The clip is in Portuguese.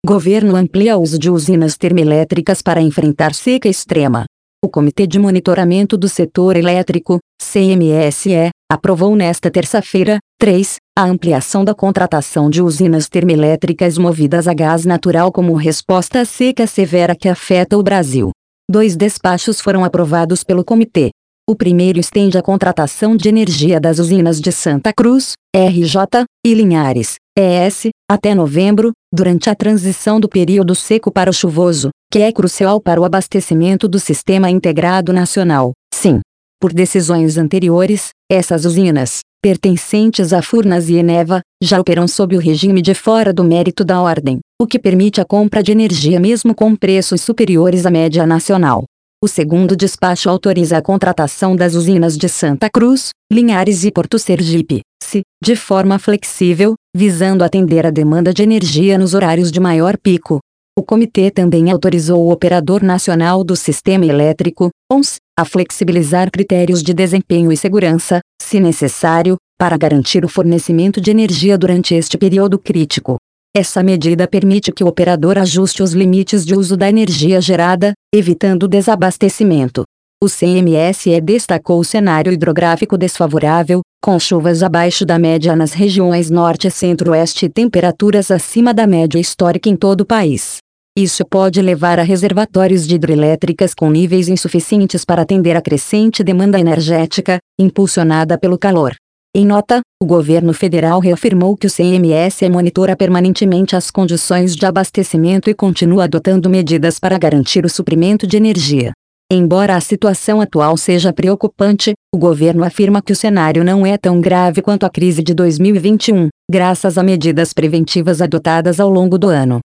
Governo amplia o uso de usinas termoelétricas para enfrentar seca extrema. O Comitê de Monitoramento do Setor Elétrico, CMSE, aprovou nesta terça-feira, 3, a ampliação da contratação de usinas termoelétricas movidas a gás natural como resposta à seca severa que afeta o Brasil. 2 despachos foram aprovados pelo comitê. O primeiro estende a contratação de energia das usinas de Santa Cruz, RJ, e Linhares, ES, até novembro, durante a transição do período seco para o chuvoso, que é crucial para o abastecimento do Sistema Integrado Nacional, SIN. Por decisões anteriores, essas usinas, pertencentes a Furnas e Eneva, já operam sob o regime de fora do mérito da ordem, o que permite a compra de energia mesmo com preços superiores à média nacional. O segundo despacho autoriza a contratação das usinas de Santa Cruz, Linhares e Porto Sergipe, de forma flexível, visando atender a demanda de energia nos horários de maior pico. O comitê também autorizou o Operador Nacional do Sistema Elétrico, ONS, a flexibilizar critérios de desempenho e segurança, se necessário, para garantir o fornecimento de energia durante este período crítico. Essa medida permite que o operador ajuste os limites de uso da energia gerada, evitando o desabastecimento. O CMSE destacou o cenário hidrográfico desfavorável, com chuvas abaixo da média nas regiões norte e centro-oeste e temperaturas acima da média histórica em todo o país. Isso pode levar a reservatórios de hidrelétricas com níveis insuficientes para atender a crescente demanda energética, impulsionada pelo calor. Em nota, o governo federal reafirmou que o CMSE monitora permanentemente as condições de abastecimento e continua adotando medidas para garantir o suprimento de energia. Embora a situação atual seja preocupante, o governo afirma que o cenário não é tão grave quanto a crise de 2021, graças a medidas preventivas adotadas ao longo do ano.